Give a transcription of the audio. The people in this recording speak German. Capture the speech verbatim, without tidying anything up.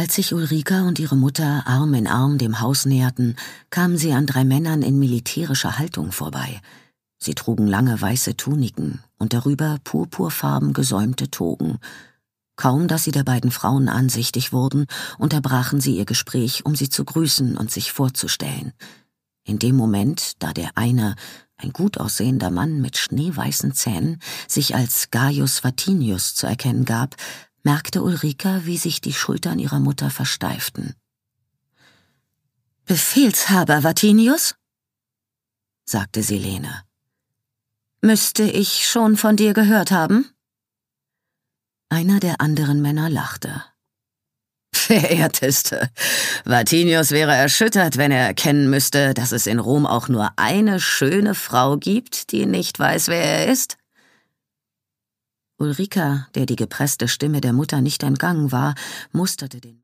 Als sich Ulrika und ihre Mutter Arm in Arm dem Haus näherten, kamen sie an drei Männern in militärischer Haltung vorbei. Sie trugen lange weiße Tuniken und darüber purpurfarben gesäumte Togen. Kaum, dass sie der beiden Frauen ansichtig wurden, unterbrachen sie ihr Gespräch, um sie zu grüßen und sich vorzustellen. In dem Moment, da der eine, ein gut aussehender Mann mit schneeweißen Zähnen, sich als Gaius Vatinius zu erkennen gab, merkte Ulrika, wie sich die Schultern ihrer Mutter versteiften. »Befehlshaber Vatinius?« sagte Silene. »Müsste ich schon von dir gehört haben?« Einer der anderen Männer lachte. »Verehrteste, Vatinius wäre erschüttert, wenn er erkennen müsste, dass es in Rom auch nur eine schöne Frau gibt, die nicht weiß, wer er ist.« Ulrika, der die gepresste Stimme der Mutter nicht entgangen war, musterte den